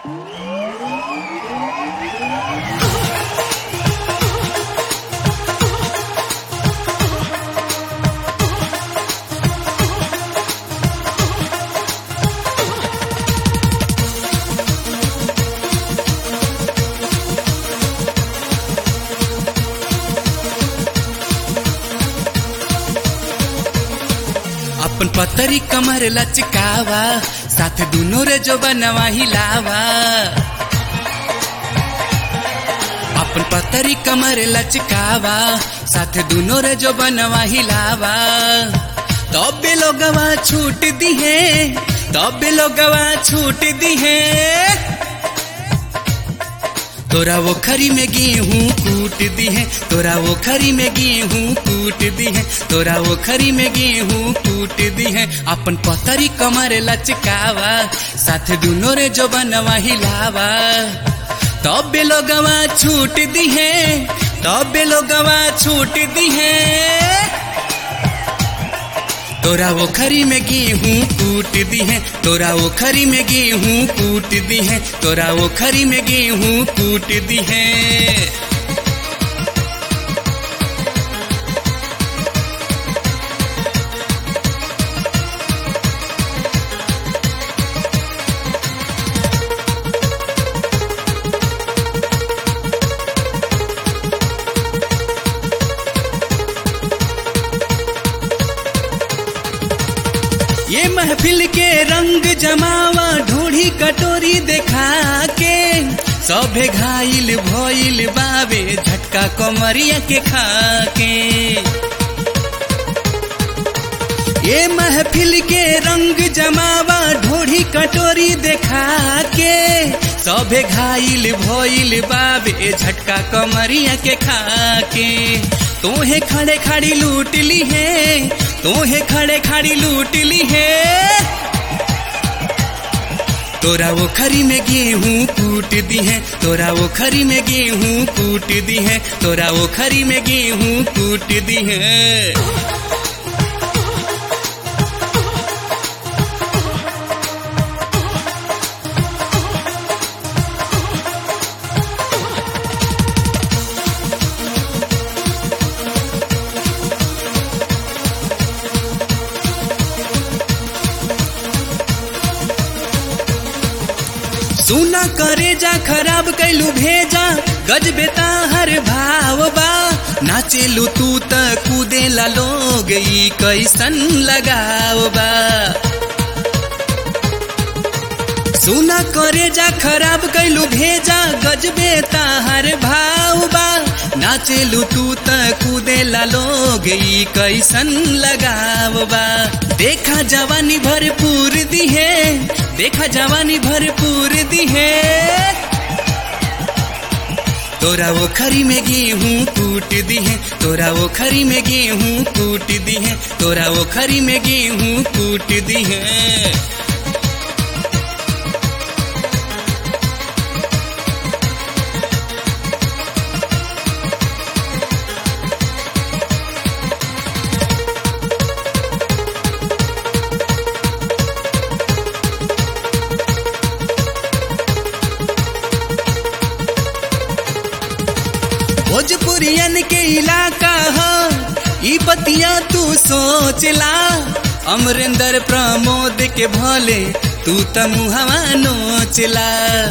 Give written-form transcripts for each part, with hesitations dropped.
अपन पतरी कमर लचकावा, साथ दुनो रे जो बनवा हिलावा। अपन पतरी कमर लचकावा, साथ दुनो रे जो बनवा हिलावा। तब भी लोगवा छूट दी है, तब भी लोगवा छूट दी है। तोरा वो खरी में गेहूं कूट दी है, तोरा वो खरी में गेहूं कूट दी है, तोरा वो खरी में गेहूं कूट दी है। अपन पतरी कमर लचकावा, साथ दुनो रे जो बनवा हिलावा। तब भी लोगवा छूट दी है, तब भी लोगवा छूट दी है। तोरा वो खरी में गेहूं कूट दी है, तोरा वो खरी में गेहूं कूट दी है, तोरा वो खरी में गेहूं कूट दी है। ये महफिल के रंग जमावा, ढूढ़ी कटोरी देखा के। सभे घायल भइल बावे, झटका कमरिया के खाके। ये महफिल के रंग जमावा, ढूढ़ी कटोरी देखा के। सभे घायल भइल बावे, झटका कमरिया के खाके। तोहे खड़े खड़ी लूट ली है, तोहे खड़े खड़ी लूट ली है। तोरा वो खरी में गेहूं कूट दी है, तोरा वो खरी में गेहूं कूट दी है, तोरा वो खरी में गेहूं कूट दी है। सुना करे जा खराब कैलू भेजा, गजबे ताहर भाव बा। नाचेलू तू त कूदेला लोग, ई कैसन लगाव बा। सुना करे जा खराब कैलू भेजा, गजबे ताहर भाव बा। नाचेलू तू त कूदेला लोग, ई कैसन लगाव बा। देखा जवानी भरपूर दी है, देखा जवानी भरपूर दी है। तोरा वो खरी में गेहूं कूट दी है, तोरा वो खरी में गेहूं कूट दी है, तोरा वो खरी में गेहूं कूट दी है। भोजपुरियन के इलाका हो, ई बतिया तू सोचला। अमरेंद्र प्रमोद के भले तू त मुहवा नोचला।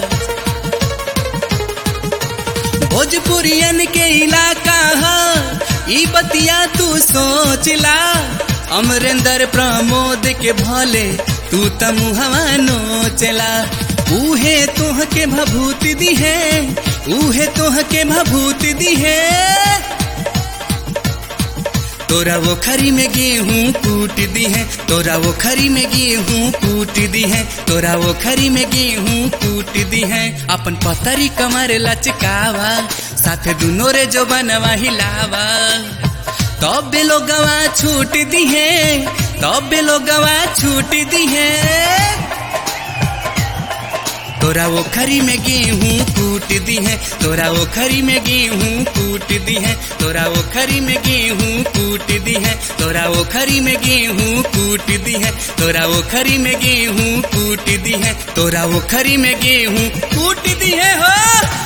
भोजपुरियन के इलाका हो, ई बतिया तू सोचला। अमरेंद्र प्रमोद के भले तू त मुहवा नोचला। उहे तोह के भभूत दी है, उहे तोह के भभूत दी है। तोरा वो खरी में गेहूं कूट दी है, तोरा वो खरी में गेहूं कूट दी है, तोरा वो खरी में गेहूं कूट दी है। अपन पतरी कमर लचकावा, साथ दुनो रे जो बनवा हिलावा। तब भी लोगवा छूट दी है, तब भी लोगवा छूट दी है। तोरा ओखरी में गेहूं कूट दी है, तोरा ओखरी में गेहूं कूट दी है, तोरा ओखरी में गेहूं कूट दी है, तोरा ओखरी में गेहूं कूट दी है, तोरा ओखरी में गेहूं कूट दी है, तोरा ओखरी में गेहूं कूट दी है हो।